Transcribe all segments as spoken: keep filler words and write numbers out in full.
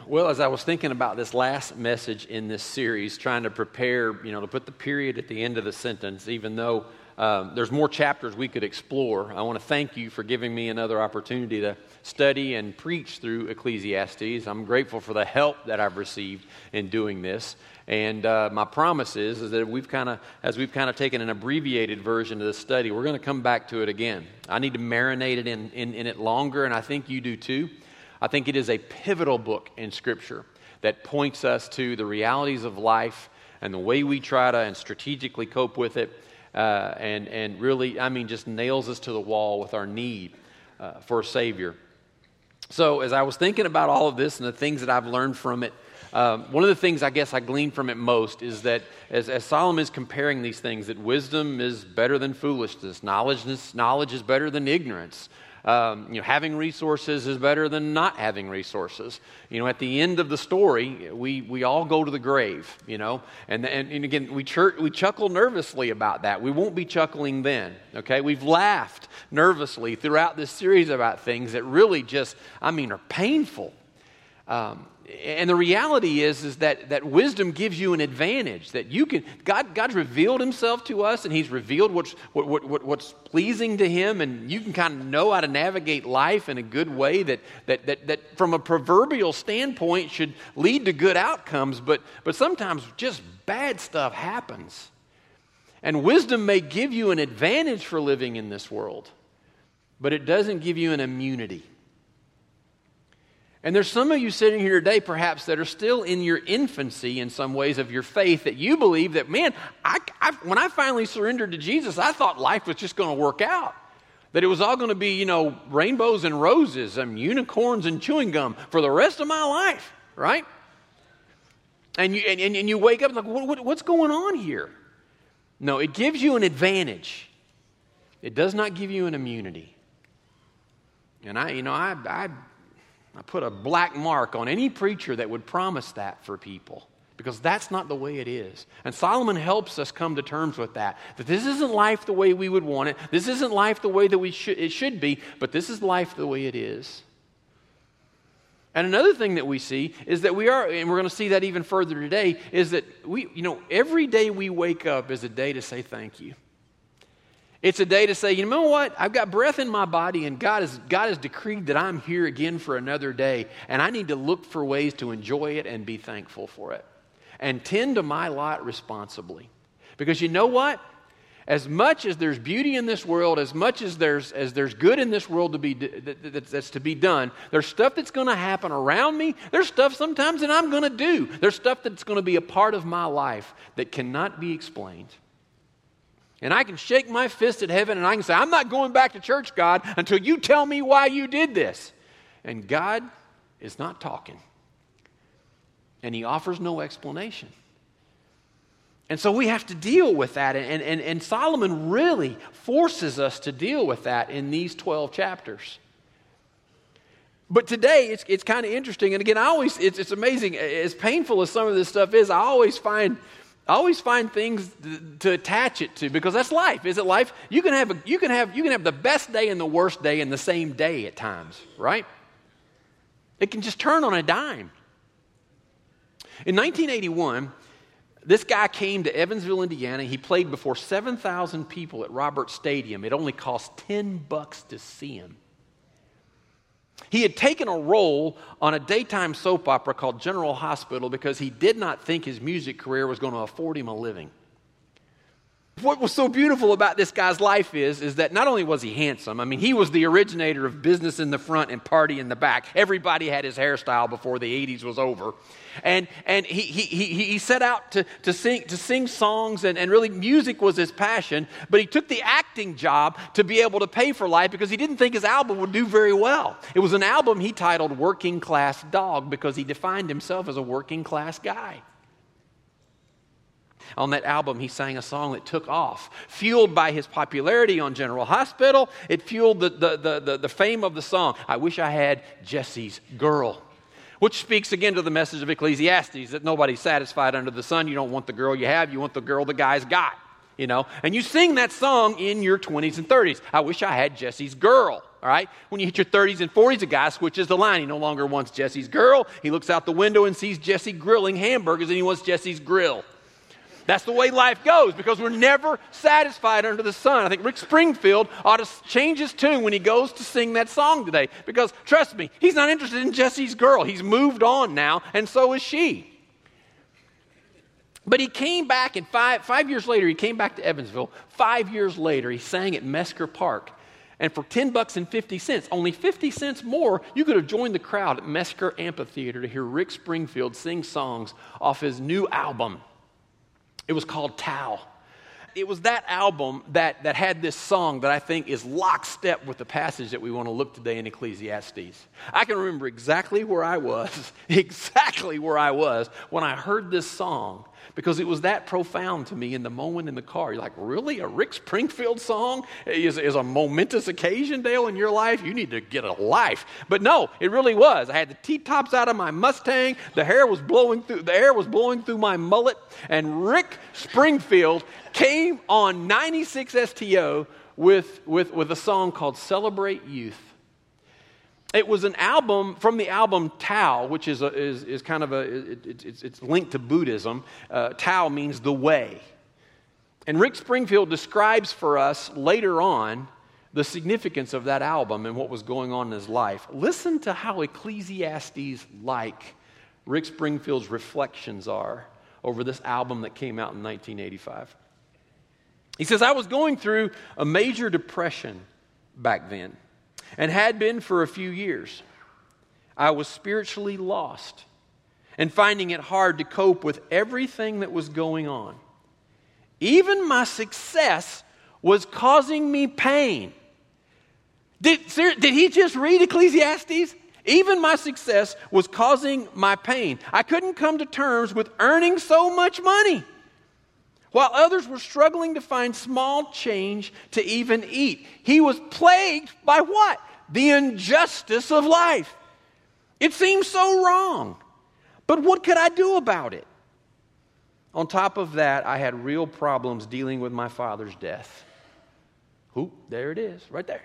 Well, as I was thinking about this last message in this series, trying to prepare, you know, to put the period at the end of the sentence, even though um, there's more chapters we could explore, I want to thank you for giving me another opportunity to study and preach through Ecclesiastes. I'm grateful for the help that I've received in doing this. And uh, my promise is, is that we've kind of, as we've kind of taken an abbreviated version of this study, we're going to come back to it again. I need to marinate it in, in, in it longer, and I think you do too. I think it is a pivotal book in Scripture that points us to the realities of life and the way we try to and strategically cope with it, uh, and, and really, I mean, just nails us to the wall with our need uh, for a Savior. So as I was thinking about all of this and the things that I've learned from it, um, one of the things I guess I gleaned from it most is that as, as Solomon is comparing these things, that wisdom is better than foolishness, knowledge, knowledge is better than ignorance. Um, you know, having resources is better than not having resources. You know, at the end of the story, we we all go to the grave. You know, and and, and again, we chur- we chuckle nervously about that. We won't be chuckling then. Okay, we've laughed nervously throughout this series about things that really just, I mean, are painful. Um, And the reality is, is that, that wisdom gives you an advantage, that you can, God, God's revealed himself to us, and he's revealed what's, what, what, what's pleasing to him, and you can kind of know how to navigate life in a good way that, that, that, that from a proverbial standpoint should lead to good outcomes, but, but sometimes just bad stuff happens. And wisdom may give you an advantage for living in this world, but it doesn't give you an immunity. And there's some of you sitting here today, perhaps, that are still in your infancy in some ways of your faith, that you believe that, man, I, I, when I finally surrendered to Jesus, I thought life was just going to work out. That it was all going to be, you know, rainbows and roses and unicorns and chewing gum for the rest of my life, right? And you, and, and you wake up like, what, what, what's going on here? No, it gives you an advantage. It does not give you an immunity. And I, you know, I... I I put a black mark on any preacher that would promise that for people, because that's not the way it is. And Solomon helps us come to terms with that, that this isn't life the way we would want it. This isn't life the way that we should, it should be, but this is life the way it is. And another thing that we see is that we are, and we're going to see that even further today, is that we, you know, every day we wake up is a day to say thank you. It's a day to say, you know what? I've got breath in my body, and God has, God has decreed that I'm here again for another day, and I need to look for ways to enjoy it and be thankful for it and tend to my lot responsibly. Because you know what? As much as there's beauty in this world, as much as there's as there's good in this world to be that, that's to be done, there's stuff that's going to happen around me. There's stuff sometimes that I'm going to do. There's stuff that's going to be a part of my life that cannot be explained. And I can shake my fist at heaven and I can say, I'm not going back to church, God, until you tell me why you did this. And God is not talking. And he offers no explanation. And so we have to deal with that. And, and, and Solomon really forces us to deal with that in these twelve chapters. But today, it's it's kind of interesting. And again, I always, it's, it's amazing. As painful as some of this stuff is, I always find... I always find things to attach it to, because that's life. Is it life? You can have a, you can have you can have the best day and the worst day in the same day at times, right? It can just turn on a dime. In nineteen eighty-one, this guy came to Evansville, Indiana. He played before seven thousand people at Roberts Stadium. It only cost ten bucks to see him. He had taken a role on a daytime soap opera called General Hospital because he did not think his music career was going to afford him a living. What was so beautiful about this guy's life is, is that not only was he handsome, I mean, he was the originator of business in the front and party in the back. Everybody had his hairstyle before the eighties was over. And and he he he, he set out to, to sing to sing songs, and, and really music was his passion, but he took the acting job to be able to pay for life because he didn't think his album would do very well. It was an album he titled Working Class Dog because he defined himself as a working class guy. On that album, he sang a song that took off. Fueled by his popularity on General Hospital, it fueled the, the, the, the, the fame of the song, I Wish I Had Jesse's Girl, which speaks again to the message of Ecclesiastes, that nobody's satisfied under the sun. You don't want the girl you have, you want the girl the guy's got, you know. And you sing that song in your twenties and thirties. I wish I had Jesse's girl. all right? When you hit your thirties and forties, a guy switches the line. He no longer wants Jesse's girl. He looks out the window and sees Jesse grilling hamburgers, and he wants Jesse's grill. That's the way life goes because we're never satisfied under the sun. I think Rick Springfield ought to change his tune when he goes to sing that song today because, trust me, he's not interested in Jesse's girl. He's moved on now, and so is she. But he came back, and five, five years later, he came back to Evansville. Five years later, he sang at Mesker Park. And for ten bucks and fifty cents, only fifty cents more, you could have joined the crowd at Mesker Amphitheater to hear Rick Springfield sing songs off his new album. It was called Tau. It was that album that, that had this song that I think is lockstep with the passage that we want to look today in Ecclesiastes. I can remember exactly where I was, exactly where I was when I heard this song because it was that profound to me in the moment in the car. You're like, really? A Rick Springfield song is, is a momentous occasion, Dale, in your life? You need to get a life. But no, it really was. I had the T-tops out of my Mustang. The hair was blowing through, the air was blowing through my mullet. And Rick Springfield came on ninety-six S T O with, with, with a song called Celebrate Youth. It was an album from the album Tao, which is a, is, is kind of a, it, it, it's, it's linked to Buddhism. Uh, Tao means the way. And Rick Springfield describes for us later on the significance of that album and what was going on in his life. Listen to how Ecclesiastes-like Rick Springfield's reflections are over this album that came out in nineteen eighty-five. He says, I was going through a major depression back then and had been for a few years. I was spiritually lost and finding it hard to cope with everything that was going on. Even my success was causing me pain. Did, did he just read Ecclesiastes? Even my success was causing my pain. I couldn't come to terms with earning so much money, while others were struggling to find small change to even eat. He was plagued by what? The injustice of life. It seemed so wrong. But what could I do about it? On top of that, I had real problems dealing with my father's death. Oop, there it is, right there.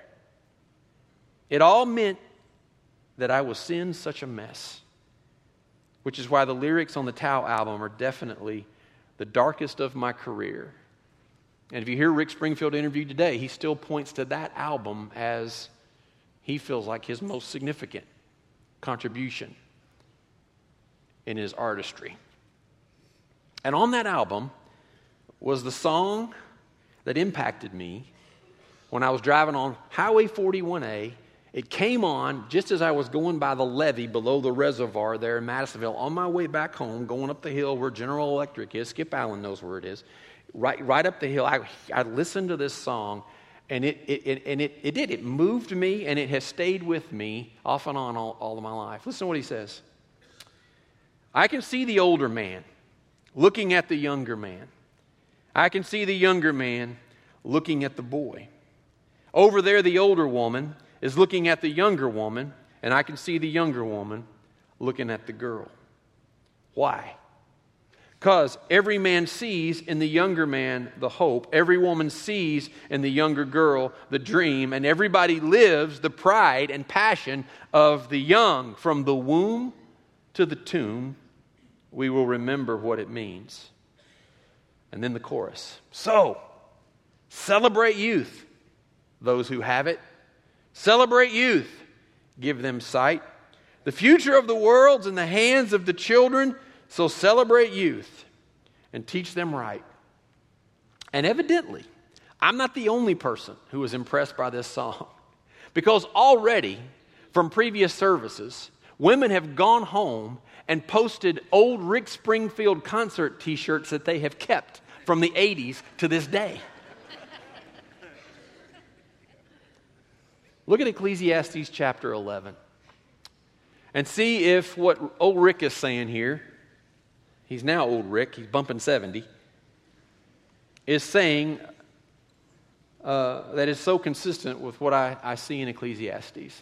It all meant that I was in such a mess, which is why the lyrics on the Tao album are definitely the darkest of my career. And if you hear Rick Springfield interviewed today, he still points to that album as he feels like his most significant contribution in his artistry. And on that album was the song that impacted me when I was driving on Highway forty-one A. It came on just as I was going by the levee below the reservoir there in Madisonville on my way back home, going up the hill where General Electric is. Skip Allen knows where it is. Right, right up the hill. I, I listened to this song, and it, it, it and it, it did. It moved me, and it has stayed with me off and on all, all of my life. Listen to what he says. I can see the older man looking at the younger man. I can see the younger man looking at the boy. Over there, the older woman is looking at the younger woman, and I can see the younger woman looking at the girl. Why? Because every man sees in the younger man the hope. Every woman sees in the younger girl the dream. And everybody lives the pride and passion of the young. From the womb to the tomb, we will remember what it means. And then the chorus. So, celebrate youth, those who have it. Celebrate youth. Give them sight. The future of the world's in the hands of the children, so celebrate youth and teach them right. And evidently, I'm not the only person who was impressed by this song, because already from previous services, women have gone home and posted old Rick Springfield concert t-shirts that they have kept from the eighties to this day. Look at Ecclesiastes chapter eleven and see if what old Rick is saying here, he's now old Rick, he's bumping seventy, is saying uh, that is so consistent with what I, I see in Ecclesiastes.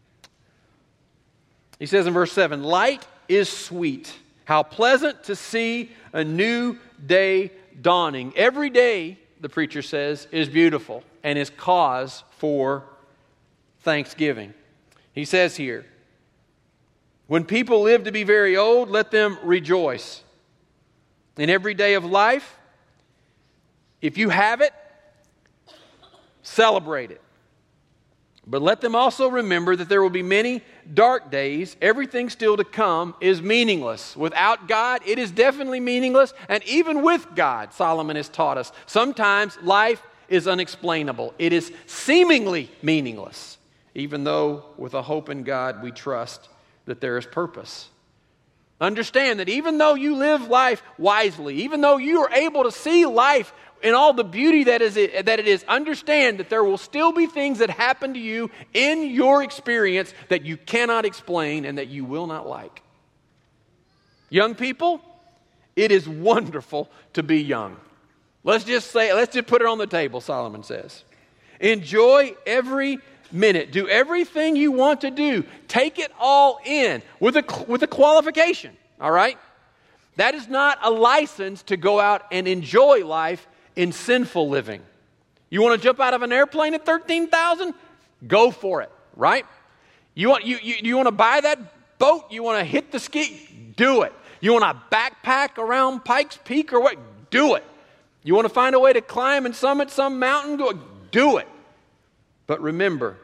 He says in verse seven, light is sweet. How pleasant to see a new day dawning. Every day, the preacher says, is beautiful and is cause for thanksgiving. He says here, when people live to be very old, let them rejoice. In every day of life, if you have it, celebrate it. But let them also remember that there will be many dark days. Everything still to come is meaningless. Without God, it is definitely meaningless. And even with God, Solomon has taught us, sometimes life is unexplainable. It is seemingly meaningless, even though with a hope in God we trust that there is purpose. Understand that even though you live life wisely, even though you are able to see life in all the beauty that is it, that it is, understand that there will still be things that happen to you in your experience that you cannot explain and that you will not like. Young people, it is wonderful to be young. Let's just say, let's just put it on the table, Solomon says. Enjoy every minute. Do everything you want to do. Take it all in with a, with a qualification, all right? That is not a license to go out and enjoy life in sinful living. You want to jump out of an airplane at thirteen thousand? Go for it, right? You want you, you you want to buy that boat? You want to hit the ski? Do it. You want to backpack around Pikes Peak or what? Do it. You want to find a way to climb and summit some mountain? Go, do it. But remember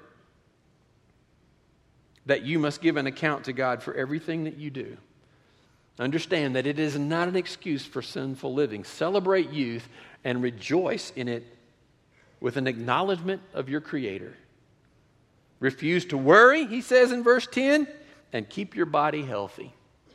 that you must give an account to God for everything that you do. Understand that it is not an excuse for sinful living. Celebrate youth and rejoice in it with an acknowledgement of your Creator. Refuse to worry, he says in verse ten, and keep your body healthy.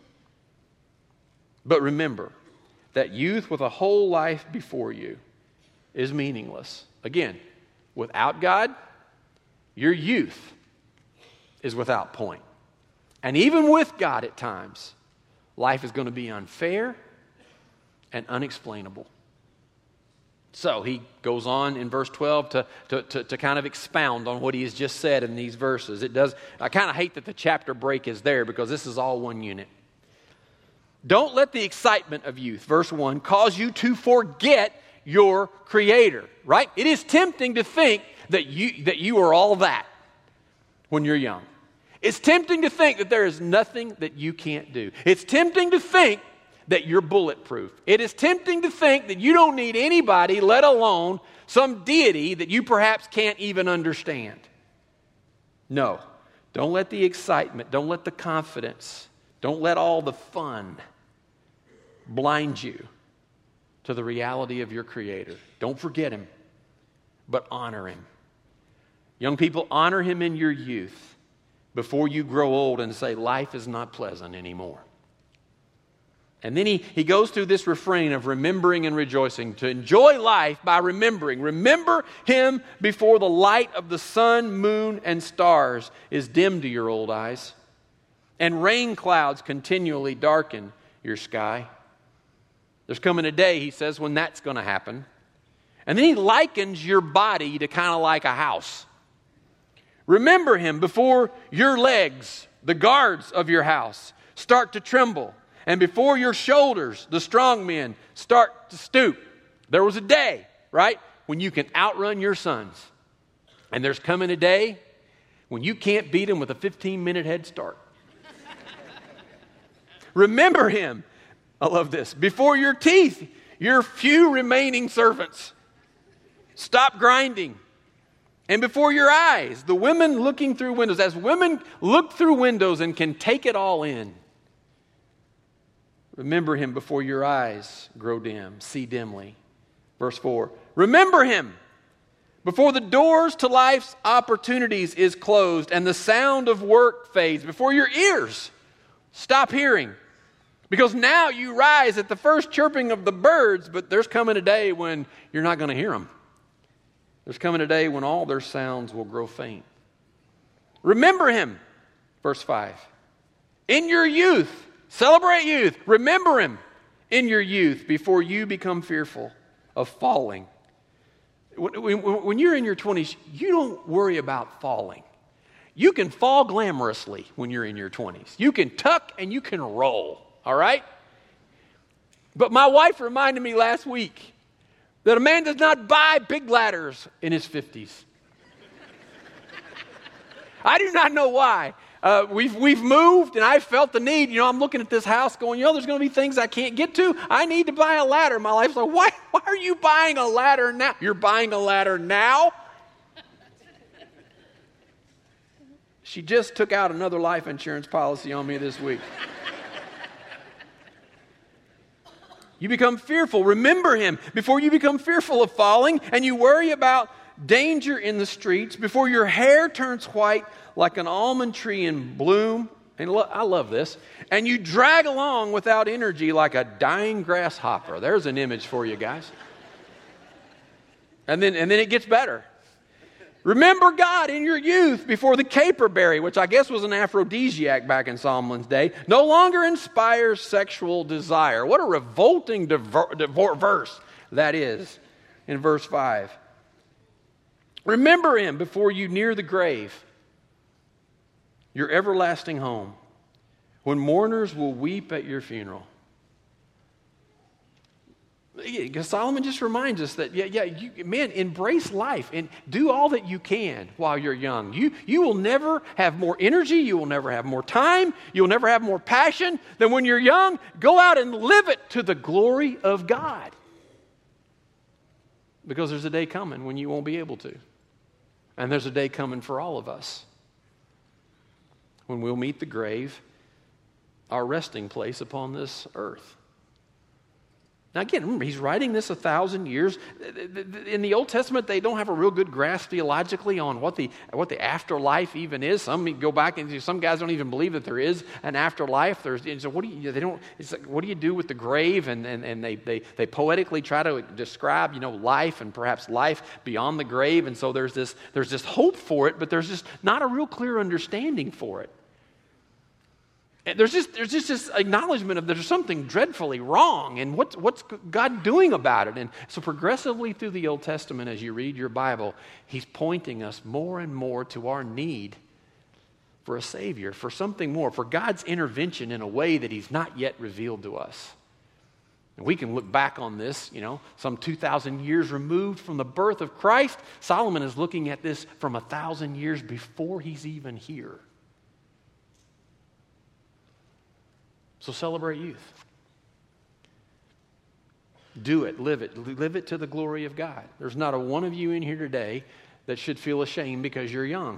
But remember that youth with a whole life before you is meaningless. Again, without God, your youth is without point. And even with God at times, life is going to be unfair and unexplainable. So he goes on in verse twelve to, to, to, to kind of expound on what he has just said in these verses. It does. I kind of hate that the chapter break is there because this is all one unit. Don't let the excitement of youth, verse one, cause you to forget your Creator, right? It is tempting to think that you, that you are all that when you're young. It's tempting to think that there is nothing that you can't do. It's tempting to think that you're bulletproof. It is tempting to think that you don't need anybody, let alone some deity that you perhaps can't even understand. No, don't let the excitement, don't let the confidence, don't let all the fun blind you to the reality of your Creator. Don't forget Him, but honor Him. Young people, honor Him in your youth before you grow old and say, life is not pleasant anymore. And then he, he goes through this refrain of remembering and rejoicing, to enjoy life by remembering. Remember Him before the light of the sun, moon, and stars is dim to your old eyes, and rain clouds continually darken your sky. There's coming a day, he says, when that's going to happen. And then he likens your body to kind of like a house. Remember Him before your legs, the guards of your house, start to tremble. And before your shoulders, the strong men start to stoop. There was a day, right, when you can outrun your sons. And there's coming a day when you can't beat them with a fifteen-minute head start. Remember Him, I love this, before your teeth, your few remaining servants. Stop grinding. And before your eyes, the women looking through windows. As women look through windows and can take it all in, remember Him before your eyes grow dim, see dimly. Verse four, remember Him before the doors to life's opportunities is closed and the sound of work fades, before your ears stop hearing. Because now you rise at the first chirping of the birds, but there's coming a day when you're not going to hear them. There's coming a day when all their sounds will grow faint. Remember Him, verse five, in your youth. Celebrate youth. Remember Him in your youth before you become fearful of falling. When you're in your twenties, you don't worry about falling. You can fall glamorously when you're in your twenties. You can tuck and you can roll, all right? But my wife reminded me last week that a man does not buy big ladders in his fifties. I do not know why. Uh, we've, we've moved, and I felt the need. You know, I'm looking at this house going, you know, there's going to be things I can't get to. I need to buy a ladder. My life's like, why, why are you buying a ladder now? You're buying a ladder now? She just took out another life insurance policy on me this week. You become fearful. Remember him before you become fearful of falling, and you worry about danger in the streets, before your hair turns white like an almond tree in bloom. And lo- I love this. And you drag along without energy like a dying grasshopper. There's an image for you guys. And then, and then it gets better. Remember God in your youth before the caperberry, which I guess was an aphrodisiac back in Solomon's day, no longer inspires sexual desire. What a revolting diver- diver- verse that is in verse five. Remember him before you near the grave, your everlasting home, when mourners will weep at your funeral. Solomon just reminds us that, yeah, yeah, you, man, embrace life and do all that you can while you're young. You, you will never have more energy. You will never have more time. You'll never have more passion than when you're young. Go out and live it to the glory of God. Because there's a day coming when you won't be able to. And there's a day coming for all of us when we'll meet the grave, our resting place upon this earth. Now again, remember, he's writing this a thousand years. In the Old Testament, they don't have a real good grasp theologically on what the what the afterlife even is. Some go back and some guys don't even believe that there is an afterlife. There's and so what do you they don't it's like, what do you do with the grave? And and, and they, they they poetically try to describe, you know, life and perhaps life beyond the grave. And so there's this there's this hope for it, but there's just not a real clear understanding for it. And there's just there's just this acknowledgement of there's something dreadfully wrong, and what's what's God doing about it? And so progressively through the Old Testament, as you read your Bible, he's pointing us more and more to our need for a Savior, for something more, for God's intervention in a way that he's not yet revealed to us. And we can look back on this, you know, some two thousand years removed from the birth of Christ. Solomon is looking at this from a thousand years before he's even here. So celebrate youth. Do it, live it, live it to the glory of God. There's not a one of you in here today that should feel ashamed because you're young.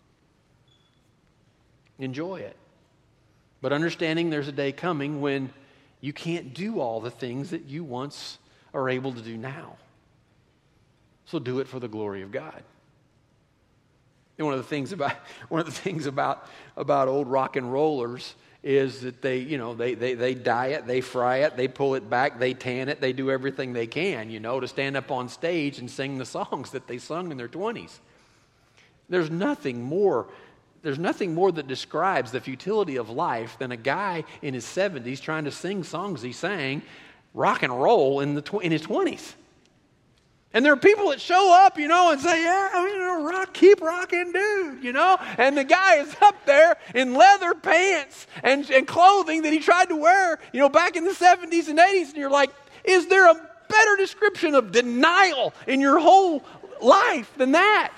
Enjoy it. But understanding there's a day coming when you can't do all the things that you once are able to do now. So do it for the glory of God. And one of the things about one of the things about about old rock and rollers is that they, you know, they, they, they dye it, they fry it, they pull it back, they tan it, they do everything they can, you know, to stand up on stage and sing the songs that they sung in their twenties. There's nothing more, there's nothing more that describes the futility of life than a guy in his seventies trying to sing songs he sang rock and roll in the tw- in his twenties. And there are people that show up, you know, and say, yeah, you know, rock, keep rocking, dude, you know. And the guy is up there in leather pants and, and clothing that he tried to wear, you know, back in the seventies and eighties. And you're like, is there a better description of denial in your whole life than that?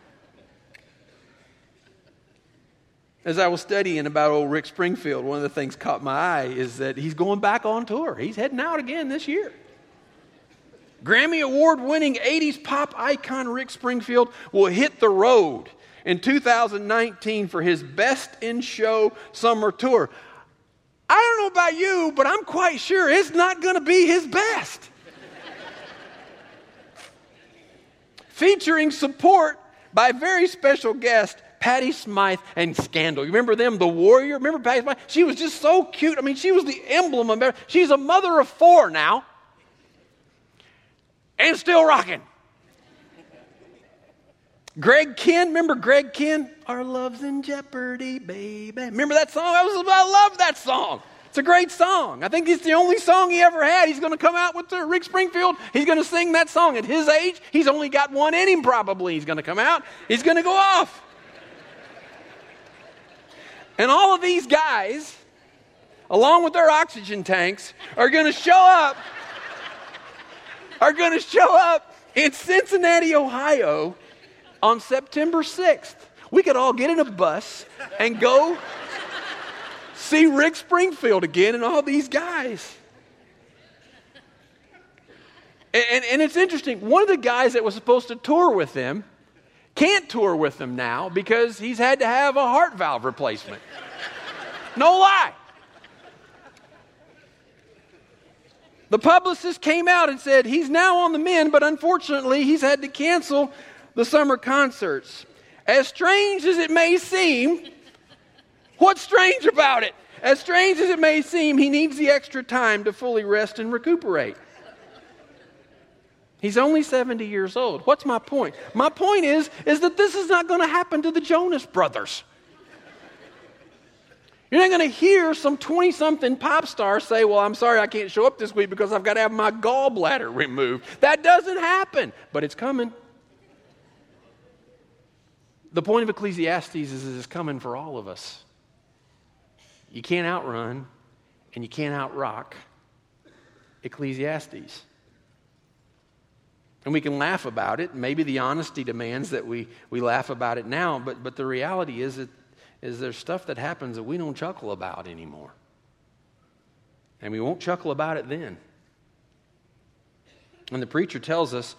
As I was studying about old Rick Springfield, one of the things caught my eye is that he's going back on tour. He's heading out again this year. Grammy Award-winning eighties pop icon Rick Springfield will hit the road in two thousand nineteen for his Best in Show summer tour. I don't know about you, but I'm quite sure it's not going to be his best. Featuring support by very special guest Patty Smyth and Scandal. You remember them, the Warrior? Remember Patty Smyth? She was just so cute. I mean, she was the emblem of it. She's a mother of four now. And still rocking. Greg Kihn, remember Greg Kihn? Our love's in jeopardy, baby. Remember that song? I, was, I love that song. It's a great song. I think it's the only song he ever had. He's going to come out with uh, Rick Springfield. He's going to sing that song. At his age, he's only got one in him probably. He's going to come out. He's going to go off. And all of these guys, along with their oxygen tanks, are going to show up are going to show up in Cincinnati, Ohio on September sixth. We could all get in a bus and go see Rick Springfield again and all these guys. And, and, and it's interesting. One of the guys that was supposed to tour with them can't tour with them now because he's had to have a heart valve replacement. No lie. The publicist came out and said he's now on the mend, but unfortunately he's had to cancel the summer concerts. As strange as it may seem, what's strange about it? As strange as it may seem, he needs the extra time to fully rest and recuperate. He's only seventy years old. What's my point? My point is, is that this is not going to happen to the Jonas Brothers. You're not going to hear some twenty-something pop star say, well, I'm sorry I can't show up this week because I've got to have my gallbladder removed. That doesn't happen, but it's coming. The point of Ecclesiastes is it's coming for all of us. You can't outrun and you can't outrock Ecclesiastes. And we can laugh about it. Maybe the honesty demands that we, we laugh about it now, but, but the reality is that is there's stuff that happens that we don't chuckle about anymore. And we won't chuckle about it then. And the preacher tells us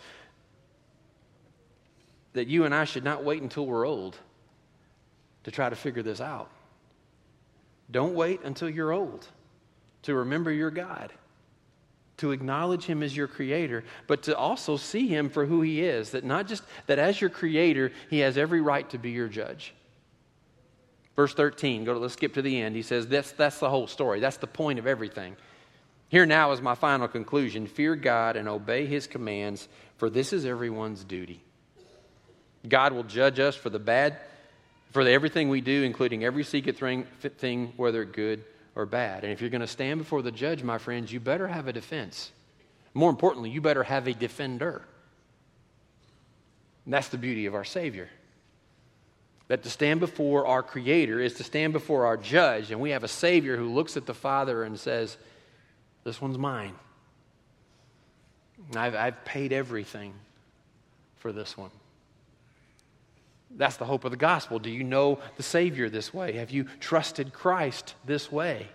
that you and I should not wait until we're old to try to figure this out. Don't wait until you're old to remember your God, to acknowledge Him as your Creator, but to also see Him for who He is. That not just that as your Creator, He has every right to be your judge. Verse thirteen, go to, let's skip to the end. He says, that's, that's the whole story. That's the point of everything. Here now is my final conclusion. Fear God and obey His commands, for this is everyone's duty. God will judge us for the bad, for the, everything we do, including every secret thing, thing, whether good or bad. And if you're going to stand before the judge, my friends, you better have a defense. More importantly, you better have a defender. And that's the beauty of our Savior. That to stand before our Creator is to stand before our judge, and we have a Savior who looks at the Father and says, this one's mine. I've, I've paid everything for this one. That's the hope of the gospel. Do you know the Savior this way? Have you trusted Christ this way?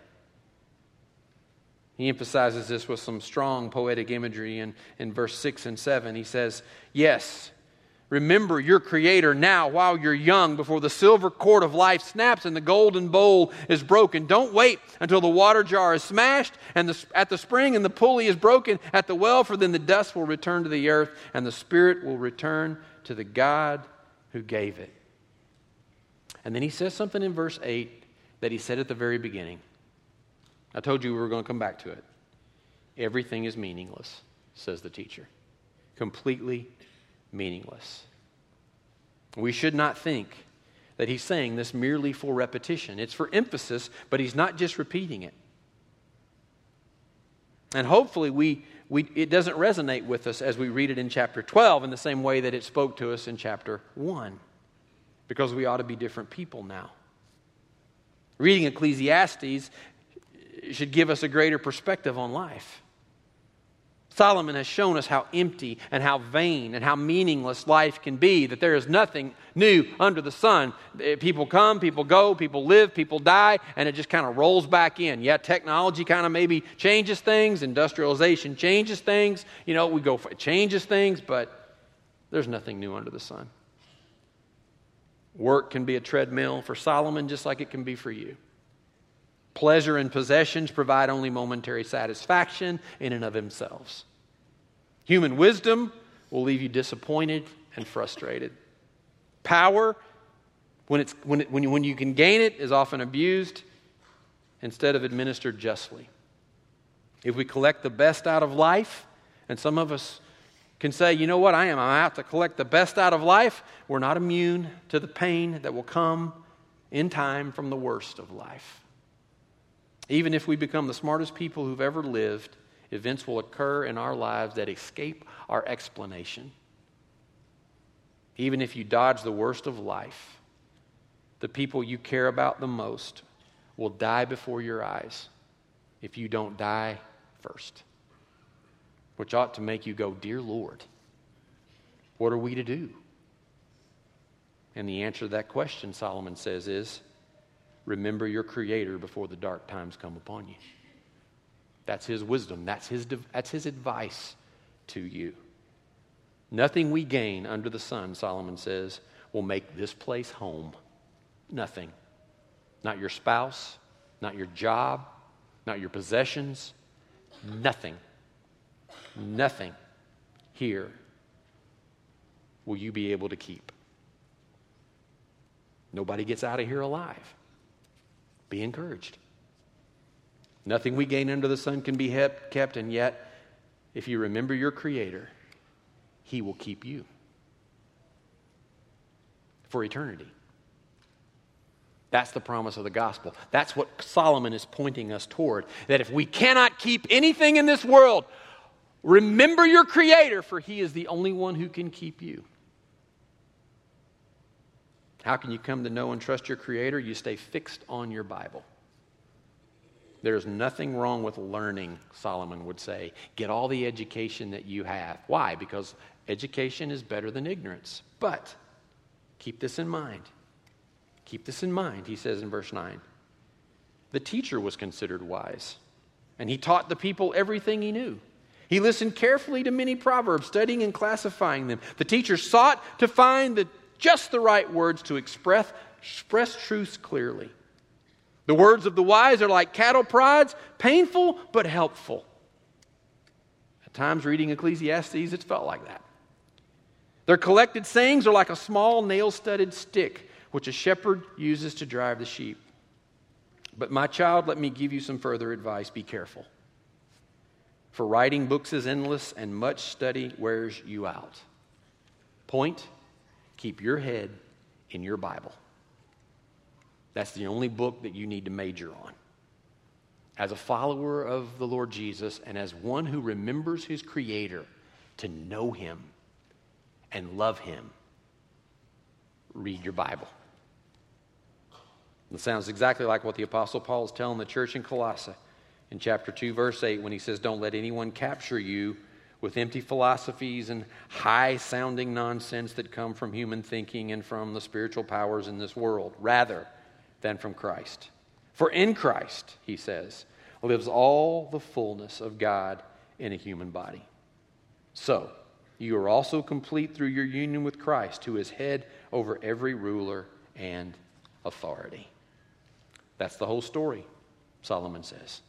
He emphasizes this with some strong poetic imagery in, in verse six and seven. He says, yes, remember your Creator now while you're young, before the silver cord of life snaps and the golden bowl is broken. Don't wait until the water jar is smashed and the, at the spring and the pulley is broken at the well, for then the dust will return to the earth and the spirit will return to the God who gave it. And then he says something in verse eight that he said at the very beginning. I told you we were going to come back to it. Everything is meaningless, says the teacher. Completely meaningless. We should not think that he's saying this merely for repetition. It's for emphasis, but he's not just repeating it. And hopefully we, we it doesn't resonate with us as we read it in chapter twelve in the same way that it spoke to us in chapter one. Because we ought to be different people now. Reading Ecclesiastes should give us a greater perspective on life. Solomon has shown us how empty and how vain and how meaningless life can be, that there is nothing new under the sun. People come, people go, people live, people die, and it just kind of rolls back in. Yeah, technology kind of maybe changes things, industrialization changes things, you know, we go, for, it changes things, but there's nothing new under the sun. Work can be a treadmill for Solomon just like it can be for you. Pleasure and possessions provide only momentary satisfaction in and of themselves. Human wisdom will leave you disappointed and frustrated. Power, when, it's, when, it, when, you, when you can gain it, is often abused instead of administered justly. If we collect the best out of life, and some of us can say, you know what, I am, I'm out to collect the best out of life, we're not immune to the pain that will come in time from the worst of life. Even if we become the smartest people who've ever lived, events will occur in our lives that escape our explanation. Even if you dodge the worst of life, the people you care about the most will die before your eyes if you don't die first. Which ought to make you go, dear Lord, what are we to do? And the answer to that question, Solomon says, is remember your Creator before the dark times come upon you. That's his wisdom. That's his, that's his advice to you. Nothing we gain under the sun, Solomon says, will make this place home. Nothing. Not your spouse, not your job, not your possessions. Nothing. Nothing here will you be able to keep. Nobody gets out of here alive. Be encouraged. Nothing we gain under the sun can be kept, and yet, if you remember your Creator, He will keep you for eternity. That's the promise of the gospel. That's what Solomon is pointing us toward. That if we cannot keep anything in this world, remember your Creator, for He is the only one who can keep you. How can you come to know and trust your Creator? You stay fixed on your Bible. There's nothing wrong with learning, Solomon would say. Get all the education that you have. Why? Because education is better than ignorance. But keep this in mind. Keep this in mind, he says in verse nine. The teacher was considered wise, and he taught the people everything he knew. He listened carefully to many proverbs, studying and classifying them. The teacher sought to find the, just the right words to express, express truths clearly. The words of the wise are like cattle prods, painful but helpful. At times reading Ecclesiastes, it's felt like that. Their collected sayings are like a small nail-studded stick, which a shepherd uses to drive the sheep. But my child, let me give you some further advice. Be careful. For writing books is endless, and much study wears you out. Point, keep your head in your Bible. That's the only book that you need to major on. As a follower of the Lord Jesus, and as one who remembers his Creator, to know him and love him, read your Bible. It sounds exactly like what the Apostle Paul is telling the church in Colossae in chapter two, verse eight, when he says, don't let anyone capture you with empty philosophies and high-sounding nonsense that come from human thinking and from the spiritual powers in this world, rather than from Christ. For in Christ, he says, lives all the fullness of God in a human body. So, you are also complete through your union with Christ, who is head over every ruler and authority. That's the whole story, Solomon says.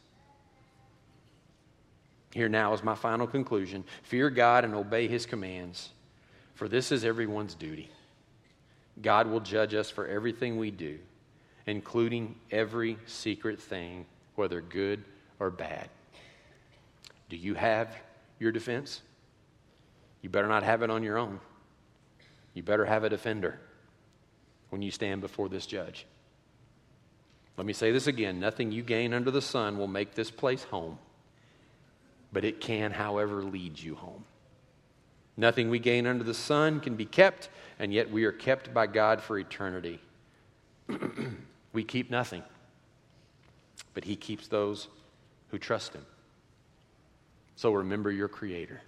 Here now is my final conclusion. Fear God and obey his commands, for this is everyone's duty. God will judge us for everything we do, including every secret thing, whether good or bad. Do you have your defense? You better not have it on your own. You better have a defender when you stand before this judge. Let me say this again. Nothing you gain under the sun will make this place home, but it can, however, lead you home. Nothing we gain under the sun can be kept, and yet we are kept by God for eternity. We keep nothing, but he keeps those who trust him. So remember your Creator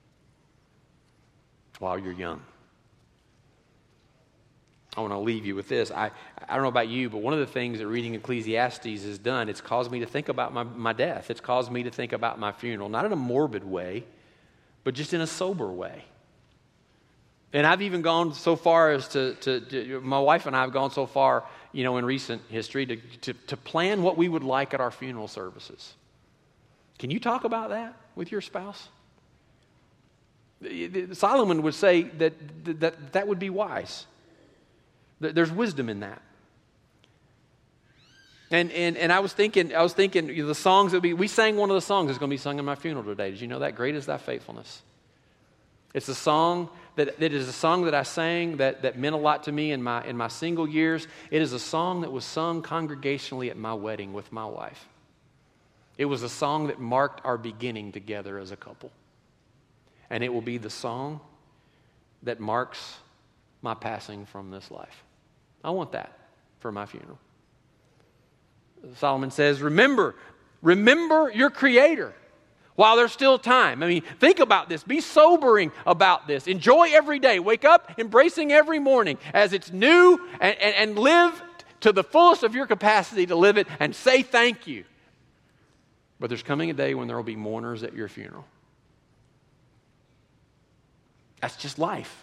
while you're young. I want to leave you with this. I, I don't know about you, but one of the things that reading Ecclesiastes has done, it's caused me to think about my, my death. It's caused me to think about my funeral, not in a morbid way, but just in a sober way. And I've even gone so far as to, to, to my wife and I have gone so far, you know, in recent history to, to, to plan what we would like at our funeral services. Can you talk about that with your spouse? Solomon would say that that, that would be wise. There's wisdom in that. And and and I was thinking, I was thinking you know, the songs that we we sang one of the songs that's going to be sung in my funeral today. Did you know that? Great is thy faithfulness. It's a song that, that is a song that I sang that, that meant a lot to me in my in my single years. It is a song that was sung congregationally at my wedding with my wife. It was a song that marked our beginning together as a couple. And it will be the song that marks my passing from this life. I want that for my funeral. Solomon says, remember, remember your Creator while there's still time. I mean, think about this. Be sobering about this. Enjoy every day. Wake up embracing every morning as it's new, and, and, and live to the fullest of your capacity to live it, and say thank you. But there's coming a day when there will be mourners at your funeral. That's just life.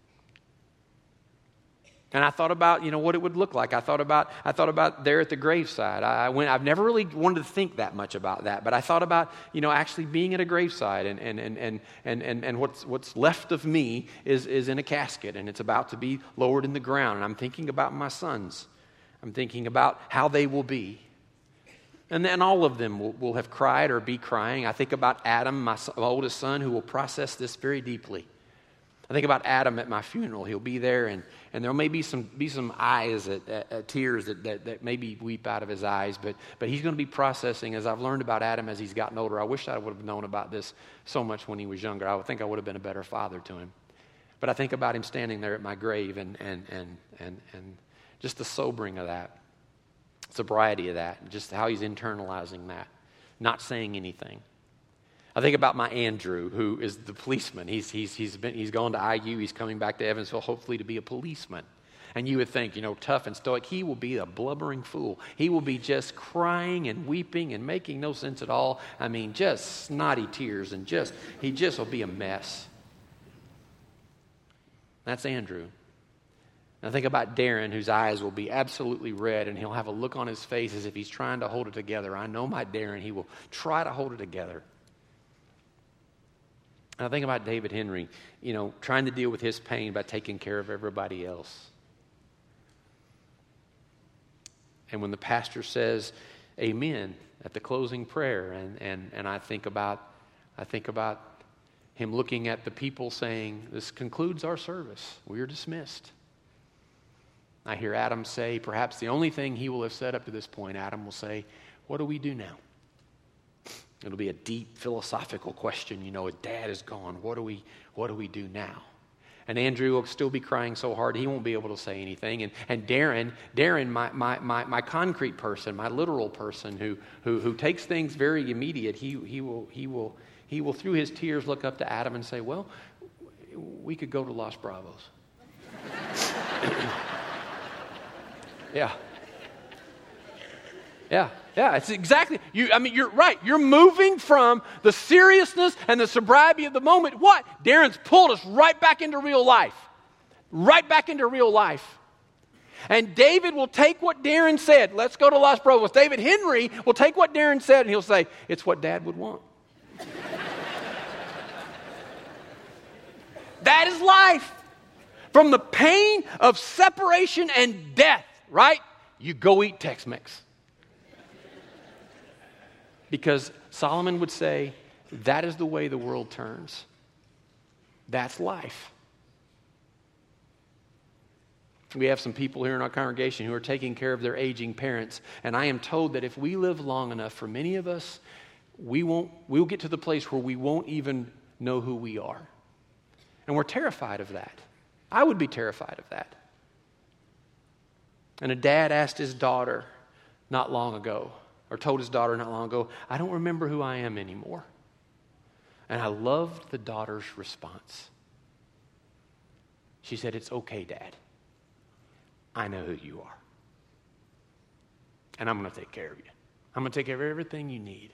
And I thought about, you know, what it would look like. I thought about, I thought about there at the graveside. I went, I've never really wanted to think that much about that, but I thought about, you know, actually being at a graveside, and and and and and and, and what's what's left of me is is in a casket, and it's about to be lowered in the ground. And I'm thinking about my sons. I'm thinking about how they will be. And then all of them will, will have cried or be crying. I think about Adam, my, my oldest son, who will process this very deeply. I think about Adam at my funeral. He'll be there, and, and there may be some be some eyes, at, at, at tears that, that, that maybe weep out of his eyes, but but he's going to be processing. As I've learned about Adam as he's gotten older, I wish I would have known about this so much when he was younger. I would think I would have been a better father to him. But I think about him standing there at my grave, and and and and, and just the sobering of that, sobriety of that, just how he's internalizing that, not saying anything. I think about my Andrew, who is the policeman. He's he's he's been he's gone to I U. He's coming back to Evansville, hopefully to be a policeman. And you would think, you know, tough and stoic. He will be a blubbering fool. He will be just crying and weeping and making no sense at all. I mean, just snotty tears, and just he just will be a mess. That's Andrew. And I think about Darren, whose eyes will be absolutely red, and he'll have a look on his face as if he's trying to hold it together. I know my Darren. He will try to hold it together. And I think about David Henry, you know, trying to deal with his pain by taking care of everybody else. And when the pastor says amen at the closing prayer, and, and, and I think about I think about him looking at the people saying, this concludes our service. We are dismissed. I hear Adam say, perhaps the only thing he will have said up to this point, Adam will say, what do we do now? It'll be a deep philosophical question. You know, his dad is gone. What do we what do we do now? And Andrew will still be crying so hard he won't be able to say anything. And and Darren, Darren, my my my, my concrete person, my literal person who who who takes things very immediate, he he will he will he will through his tears look up to Adam and say, well, we could go to Los Bravos. Yeah. Yeah, yeah, it's exactly, you. I mean, you're right. You're moving from the seriousness and the sobriety of the moment. What? Darren's pulled us right back into real life. Right back into real life. And David will take what Darren said. Let's go to Los Bravos. David Henry will take what Darren said, and he'll say, it's what Dad would want. That is life. From the pain of separation and death, right? You go eat Tex-Mex. Because Solomon would say, that is the way the world turns. That's life. We have some people here in our congregation who are taking care of their aging parents. And I am told that if we live long enough, for many of us, we won't, we'll get to the place where we won't even know who we are. And we're terrified of that. I would be terrified of that. And a dad asked his daughter not long ago, or told his daughter not long ago, I don't remember who I am anymore. And I loved the daughter's response. She said, it's okay, Dad. I know who you are. And I'm going to take care of you. I'm going to take care of everything you need.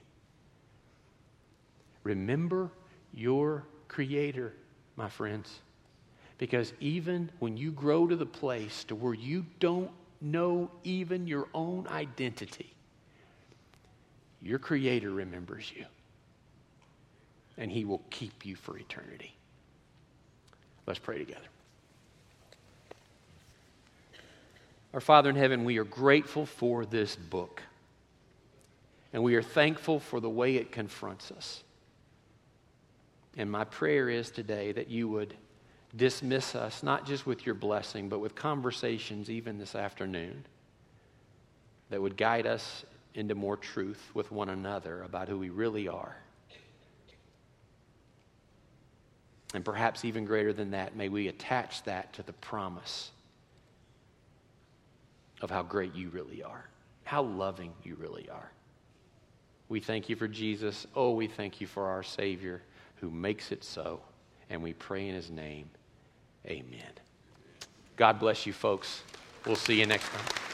Remember your Creator, my friends. Because even when you grow to the place to where you don't know even your own identity, your Creator remembers you. And He will keep you for eternity. Let's pray together. Our Father in heaven, we are grateful for this book. And we are thankful for the way it confronts us. And my prayer is today that you would dismiss us, not just with your blessing, but with conversations even this afternoon that would guide us into more truth with one another about who we really are. And perhaps even greater than that, may we attach that to the promise of how great you really are, how loving you really are. We thank you for Jesus. Oh, we thank you for our Savior who makes it so. And we pray in his name. Amen. God bless you, folks. We'll see you next time.